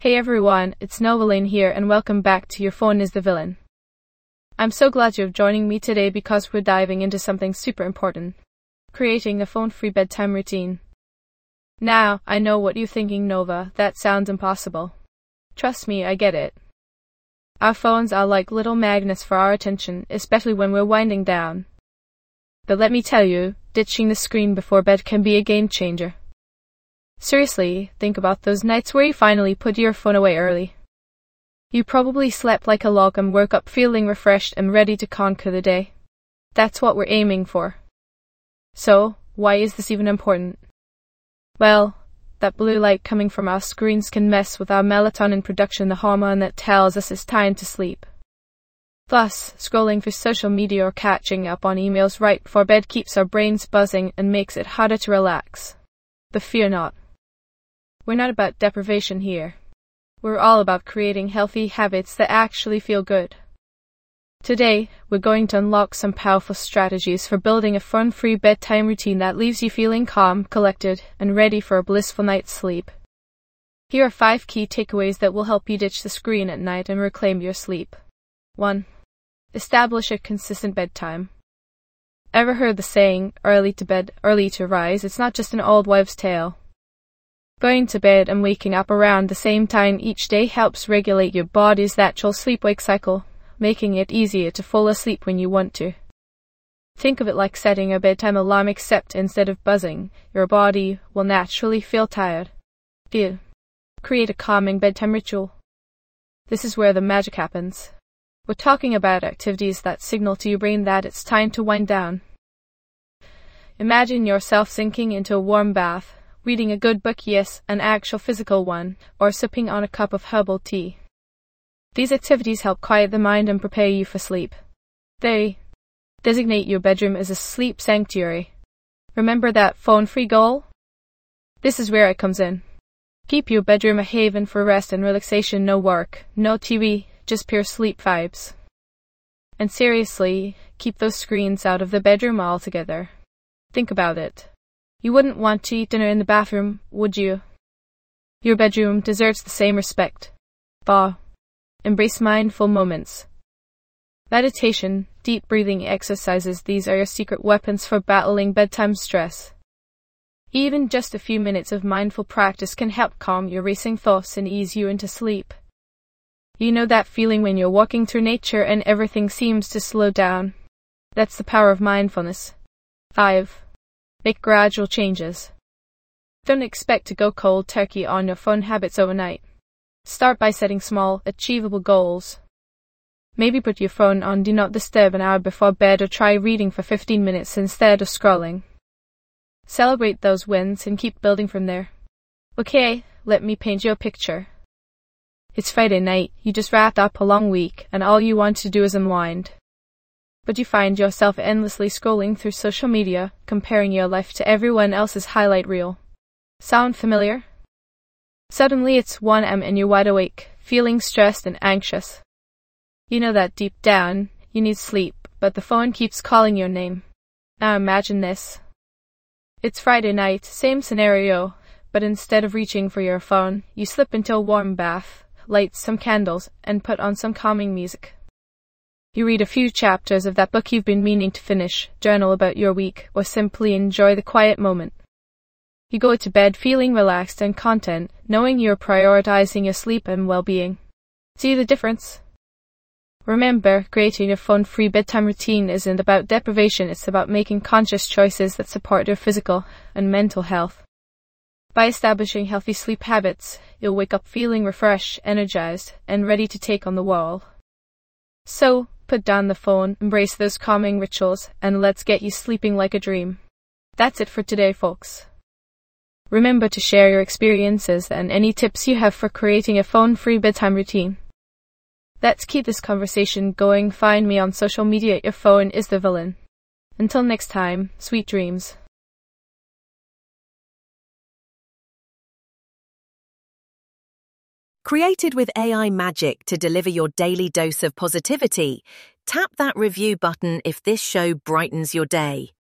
Hey everyone, it's Novaline here and welcome back to Your Phone is the Villain. I'm so glad you're joining me today because we're diving into something super important. Creating a phone-free bedtime routine. Now, I know what you're thinking, Nova, that sounds impossible. Trust me, I get it. Our phones are like little magnets for our attention, especially when we're winding down. But let me tell you, ditching the screen before bed can be a game changer. Seriously, think about those nights where you finally put your phone away early. You probably slept like a log and woke up feeling refreshed and ready to conquer the day. That's what we're aiming for. So, why is this even important? Well, that blue light coming from our screens can mess with our melatonin production, the hormone that tells us it's time to sleep. Thus, scrolling through social media or catching up on emails right before bed keeps our brains buzzing and makes it harder to relax. But fear not. We're not about deprivation here. We're all about creating healthy habits that actually feel good. Today, we're going to unlock some powerful strategies for building a phone-free bedtime routine that leaves you feeling calm, collected, and ready for a blissful night's sleep. Here are 5 key takeaways that will help you ditch the screen at night and reclaim your sleep. 1. Establish a consistent bedtime. Ever heard the saying, early to bed, early to rise? It's not just an old wives' tale. Going to bed and waking up around the same time each day helps regulate your body's natural sleep-wake cycle, making it easier to fall asleep when you want to. Think of it like setting a bedtime alarm, except instead of buzzing, your body will naturally feel tired. 2. Create a calming bedtime ritual. This is where the magic happens. We're talking about activities that signal to your brain that it's time to wind down. Imagine yourself sinking into a warm bath, reading a good book, yes, an actual physical one, or sipping on a cup of herbal tea. These activities help quiet the mind and prepare you for sleep. 3. Designate your bedroom as a sleep sanctuary. Remember that phone-free goal? This is where it comes in. Keep your bedroom a haven for rest and relaxation, no work, no TV, just pure sleep vibes. And seriously, keep those screens out of the bedroom altogether. Think about it. You wouldn't want to eat dinner in the bathroom, would you? Your bedroom deserves the same respect. 4. Embrace mindful moments. Meditation, deep breathing exercises, these are your secret weapons for battling bedtime stress. Even just a few minutes of mindful practice can help calm your racing thoughts and ease you into sleep. You know that feeling when you're walking through nature and everything seems to slow down? That's the power of mindfulness. 5. Make gradual changes. Don't expect to go cold turkey on your phone habits overnight. Start by setting small, achievable goals. Maybe put your phone on Do Not Disturb an hour before bed, or try reading for 15 minutes instead of scrolling. Celebrate those wins and keep building from there. Okay, let me paint you a picture. It's Friday night, you just wrapped up a long week, and all you want to do is unwind. But you find yourself endlessly scrolling through social media, comparing your life to everyone else's highlight reel. Sound familiar? Suddenly it's 1 a.m. and you're wide awake, feeling stressed and anxious. You know that deep down, you need sleep, but the phone keeps calling your name. Now imagine this. It's Friday night, same scenario, but instead of reaching for your phone, you slip into a warm bath, light some candles, and put on some calming music. You read a few chapters of that book you've been meaning to finish, journal about your week, or simply enjoy the quiet moment. You go to bed feeling relaxed and content, knowing you're prioritizing your sleep and well-being. See the difference? Remember, creating a phone-free bedtime routine isn't about deprivation, it's about making conscious choices that support your physical and mental health. By establishing healthy sleep habits, you'll wake up feeling refreshed, energized, and ready to take on the world. So, put down the phone, embrace those calming rituals, and let's get you sleeping like a dream. That's it for today, folks. Remember to share your experiences and any tips you have for creating a phone-free bedtime routine. Let's keep this conversation going. Find me on social media at Your Phone is the Villain. Until next time, sweet dreams. Created with AI magic to deliver your daily dose of positivity, tap that review button if this show brightens your day.